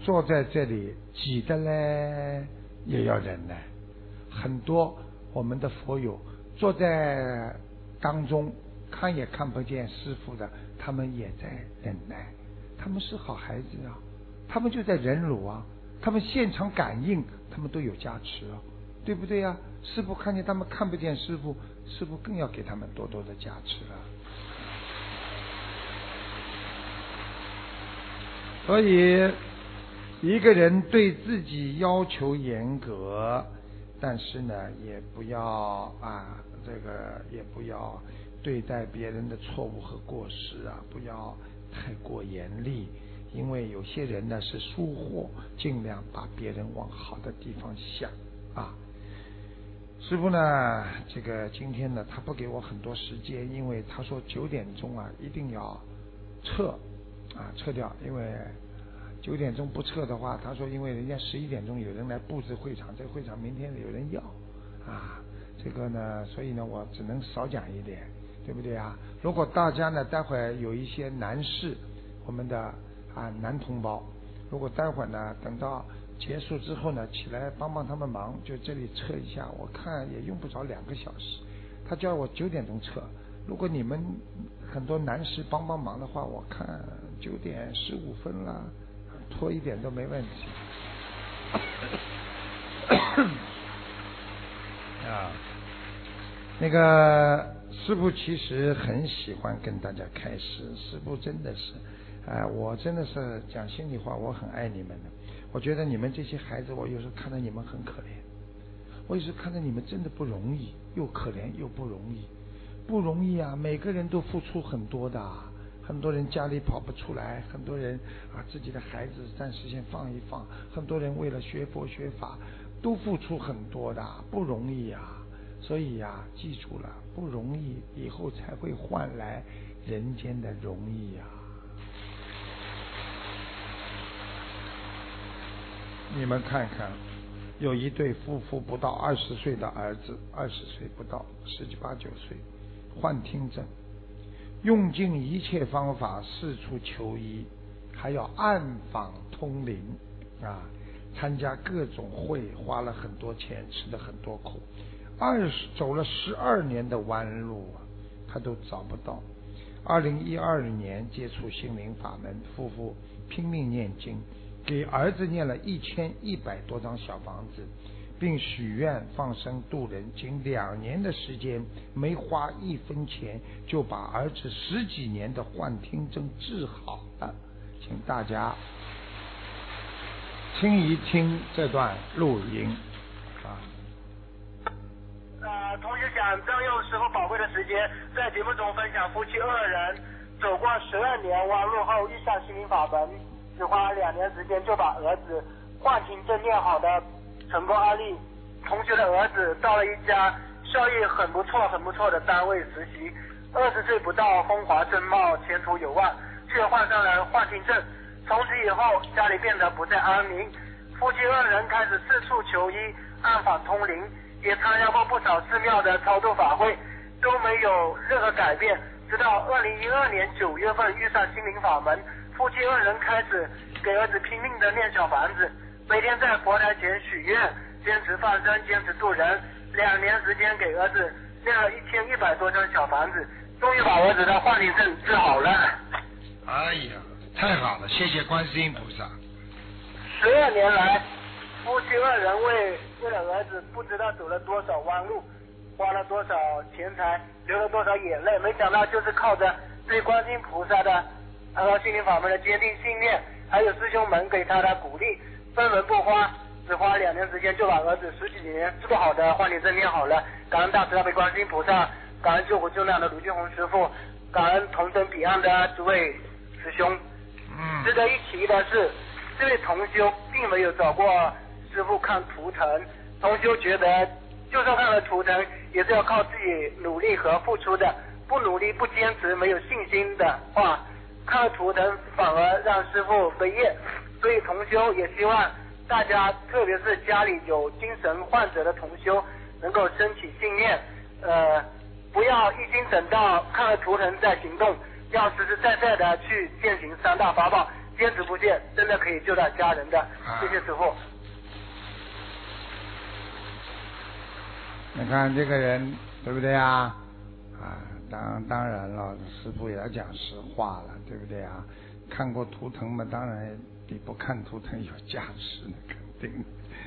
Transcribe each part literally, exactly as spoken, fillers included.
坐在这里挤的嘞也要忍耐。很多我们的佛友坐在当中看也看不见师父的，他们也在忍耐，他们是好孩子啊，他们就在忍辱啊，他们现场感应，他们都有加持啊，对不对啊？师父看见他们看不见师父，师父更要给他们多多的加持了。所以一个人对自己要求严格，但是呢也不要啊这个也不要对待别人的错误和过失啊不要太过严厉，因为有些人呢是疏忽，尽量把别人往好的地方想啊。师父呢这个今天呢他不给我很多时间，因为他说九点钟啊一定要撤啊撤掉，因为九点钟不撤的话，他说因为人家十一点钟有人来布置会场，这个会场明天有人要啊，这个呢所以呢我只能少讲一点，对不对啊？如果大家呢待会儿有一些男士，我们的啊男同胞，如果待会儿呢等到结束之后呢起来帮帮他们忙，就这里撤一下，我看也用不着两个小时。他叫我九点钟撤，如果你们很多男士帮帮忙的话，我看九点十五分了，拖一点都没问题。啊，那个师父其实很喜欢跟大家开示，师父真的是，啊、呃，我真的是讲心里话，我很爱你们的。我觉得你们这些孩子，我有时候看到你们很可怜，我有时候看到你们真的不容易，又可怜又不容易，不容易啊！每个人都付出很多的，很多人家里跑不出来，很多人啊自己的孩子暂时先放一放，很多人为了学佛学法都付出很多的，不容易啊！所以呀、啊，记住了，不容易，以后才会换来人间的容易呀、啊！你们看看，有一对夫妇不到二十岁的儿子，二十岁不到，十七八九岁，幻听症，用尽一切方法四处求医，还要暗访通灵啊，参加各种会，花了很多钱，吃了很多苦，二十走了十二年的弯路啊，他都找不到。二零一二年接触心灵法门，夫妇拼命念经，给儿子念了一千一百多张小房子，并许愿放生度人，仅两年的时间，没花一分钱就把儿子十几年的幻听症治好了。请大家听一听这段录音啊。 呃，同时想占用师父宝贵的时间，在节目中分享夫妻二人走过十二年弯路后遇上心灵法门，只花两年时间就把儿子幻听症念好的成功案例。同学的儿子到了一家效益很不错很不错的单位实习，二十岁不到，风华正茂，前途有望，却患上了幻听症。从此以后，家里变得不再安宁，夫妻二人开始四处求医，暗访通灵，也参加过不少寺庙的超度法会，都没有任何改变。直到二零一二年九月份遇上心灵法门，夫妻二人开始给儿子拼命的念小房子，每天在佛台前许愿，坚持放生，坚持度人，两年时间给儿子念了一千一百多张小房子，终于把儿子的幻听症治好了。 哎呀，太好了，谢谢观世音菩萨。 十二年来，夫妻二人为为了儿子不知道走了多少弯路，花了多少钱财，流了多少眼泪，没想到就是靠着对观世音菩萨的呃心灵法门的坚定信念，还有师兄们给他的鼓励，分文不花，只花两年时间就把儿子十几年治不好的幻听症念好了。感恩大慈大悲观世音菩萨，感恩救苦救难的卢俊宏师父，感恩同登彼岸的诸位师兄。 嗯， 值得一提的是，这位同修并没有找过师父看图腾，同修觉得就算看了图腾也是要靠自己努力和付出的，不努力不坚持没有信心的话，看了图腾反而让师父背业。所以同修也希望大家，特别是家里有精神患者的同修，能够升起信念，呃，不要一心等到看了图腾再行动，要实实在在的去践行三大法宝， 坚持不懈，真的可以救到家人的。谢谢师傅。 你看这个人对不对啊？啊，当当然了，师父也要讲实话了，对不对啊？看过图腾嘛，当然比不看图腾有价值，那肯定。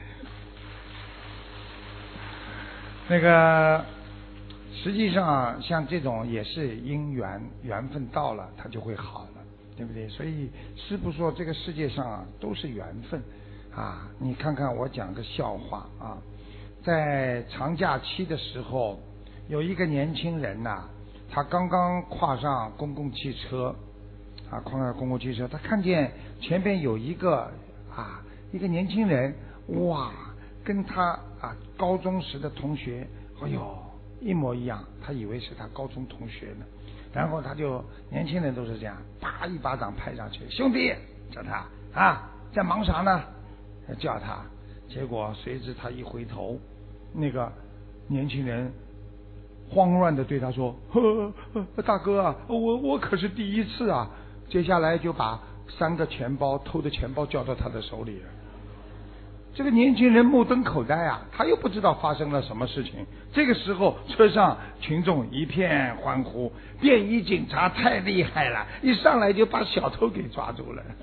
那个实际上像这种也是因缘缘分到了，它就会好了，对不对？所以师父说这个世界上啊都是缘分啊。你看看我讲个笑话啊，在长假期的时候，有一个年轻人呐、啊，他刚刚跨上公共汽车啊，跨上公共汽车，他看见前边有一个啊一个年轻人，哇，跟他啊高中时的同学，哎呦一模一样，他以为是他高中同学呢。然后他就年轻人都是这样，啪一巴掌拍上去，兄弟，叫他啊，在忙啥呢？叫他，结果随之他一回头，那个年轻人慌乱的对他说：“呵呵大哥啊，我我可是第一次啊！”接下来就把三个钱包偷的钱包交到他的手里了。这个年轻人目瞪口呆啊，他又不知道发生了什么事情。这个时候，车上群众一片欢呼，便衣警察太厉害了，一上来就把小偷给抓住了。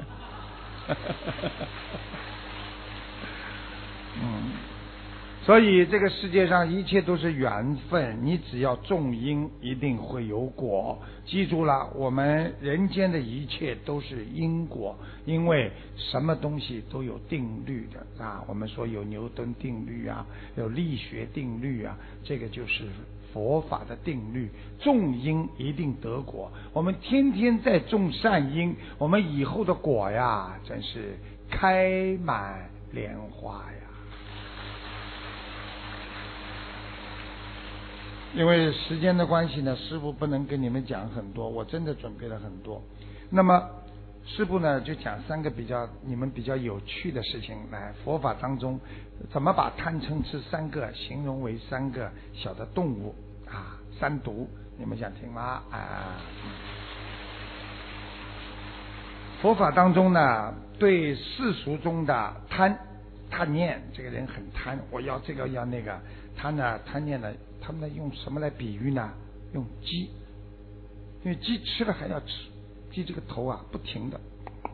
嗯，所以这个世界上一切都是缘分，你只要种因，一定会有果。记住了，我们人间的一切都是因果，因为什么东西都有定律的啊。我们说有牛顿定律啊，有力学定律啊，这个就是佛法的定律。种因一定得果，我们天天在种善因，我们以后的果呀，真是开满莲花呀。因为时间的关系呢，师父不能跟你们讲很多，我真的准备了很多。那么师父呢就讲三个比较你们比较有趣的事情来。佛法当中怎么把贪嗔痴三个形容为三个小的动物啊？三毒，你们想听吗？啊，佛法当中呢，对世俗中的贪贪念，这个人很贪，我要这个要那个，他呢贪念呢，他们呢用什么来比喻呢？用鸡，因为鸡吃了还要吃，鸡这个头啊不停的，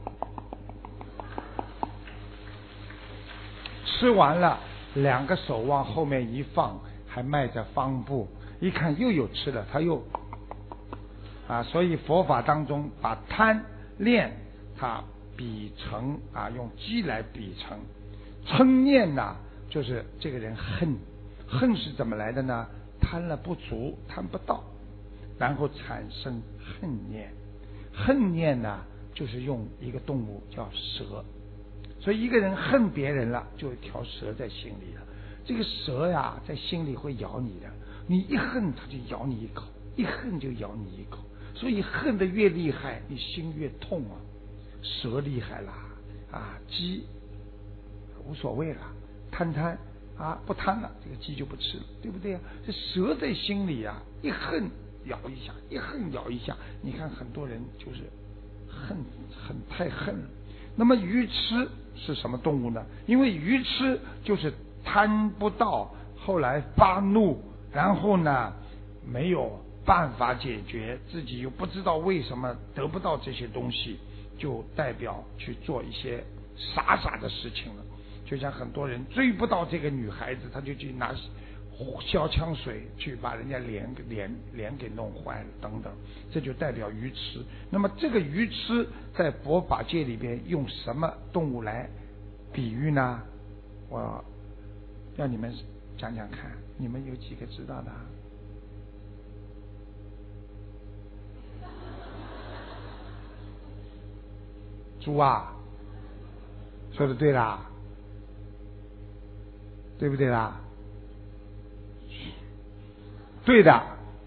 吃完了两个手往后面一放，还迈着方步，一看又有吃的，他又啊，所以佛法当中把贪恋它比成啊，用鸡来比成嗔念呢，就是这个人恨，恨是怎么来的呢？贪了不足，贪不到，然后产生恨念。恨念呢，就是用一个动物叫蛇，所以一个人恨别人了，就有一条蛇在心里了。这个蛇呀，在心里会咬你的，你一恨它就咬你一口，一恨就咬你一口，所以恨得越厉害，你心越痛啊。蛇厉害啦，啊，鸡无所谓了，贪贪啊，不贪了，这个鸡就不吃了，对不对啊？这蛇在心里啊，一恨咬一下，一恨咬一下，你看很多人就是恨恨太恨了。那么愚痴是什么动物呢？因为愚痴就是贪不到，后来发怒，然后呢没有办法解决，自己又不知道为什么得不到这些东西，就代表去做一些傻傻的事情了。就像很多人追不到这个女孩子，他就去拿消枪水去把人家脸脸脸给弄坏了等等，这就代表愚痴。那么这个愚痴在佛法界里边用什么动物来比喻呢？我要你们讲讲看，你们有几个知道的？猪啊，说的对啦，对不对啦？对的，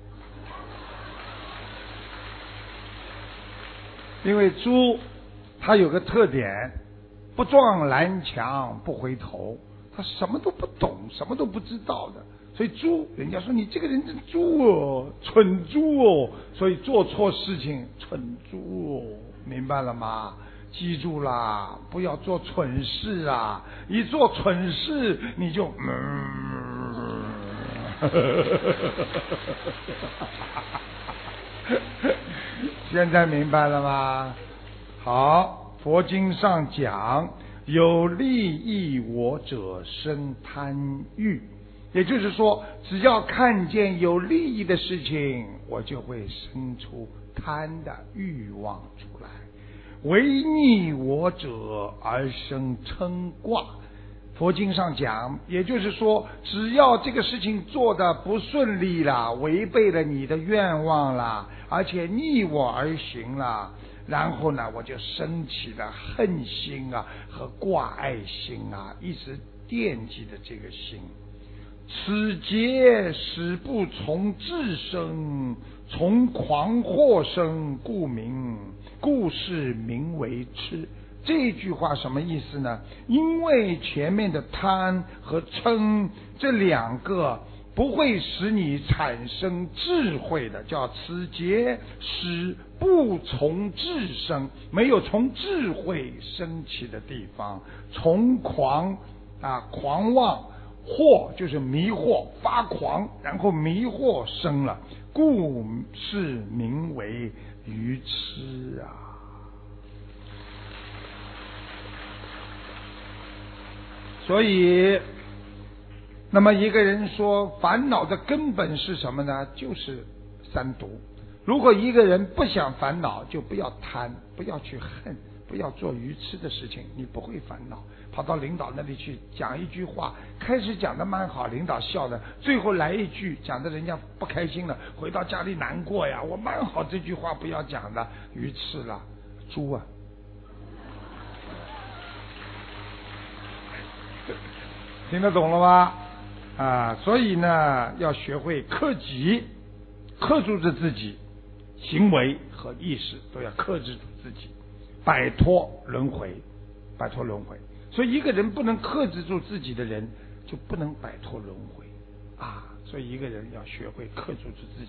因为猪它有个特点，不撞南墙不回头，它什么都不懂，什么都不知道的。所以猪，人家说你这个人真猪哦，蠢猪哦，所以做错事情蠢猪哦，明白了吗？ 记住啦，不要做蠢事啊！一做蠢事，你就嗯。现在明白了吗？好，佛经上讲，有利益我者生贪欲，也就是说，只要看见有利益的事情，我就会生出贪的欲望出来。为逆我者而生嗔挂。佛经上讲，也就是说，只要这个事情做得不顺利了，违背了你的愿望了，而且逆我而行了，然后呢，我就升起了恨心啊和挂爱心啊，一直惦记着这个心。此劫使不从智生，从狂惑生，故名故事名为痴。这句话什么意思呢？因为前面的贪和嗔这两个不会使你产生智慧的，叫此劫使不从智生，没有从智慧升起的地方，从狂啊狂妄，惑就是迷惑，发狂，然后迷惑生了，故是名为愚痴啊。所以，那么一个人说烦恼的根本是什么呢？就是三毒。如果一个人不想烦恼，就不要贪，不要去恨，不要做愚痴的事情，你不会烦恼。跑到领导那里去讲一句话，开始讲的蛮好，领导笑的，最后来一句讲的人家不开心了，回到家里难过呀，我蛮好，这句话不要讲的，愚痴了，猪啊！听得懂了吗？啊，所以呢，要学会克己，克制住自己，行为和意识都要克制住自己，摆脱轮回，摆脱轮回。所以一个人不能克制住自己的人，就不能摆脱轮回啊。所以一个人要学会克制住自己。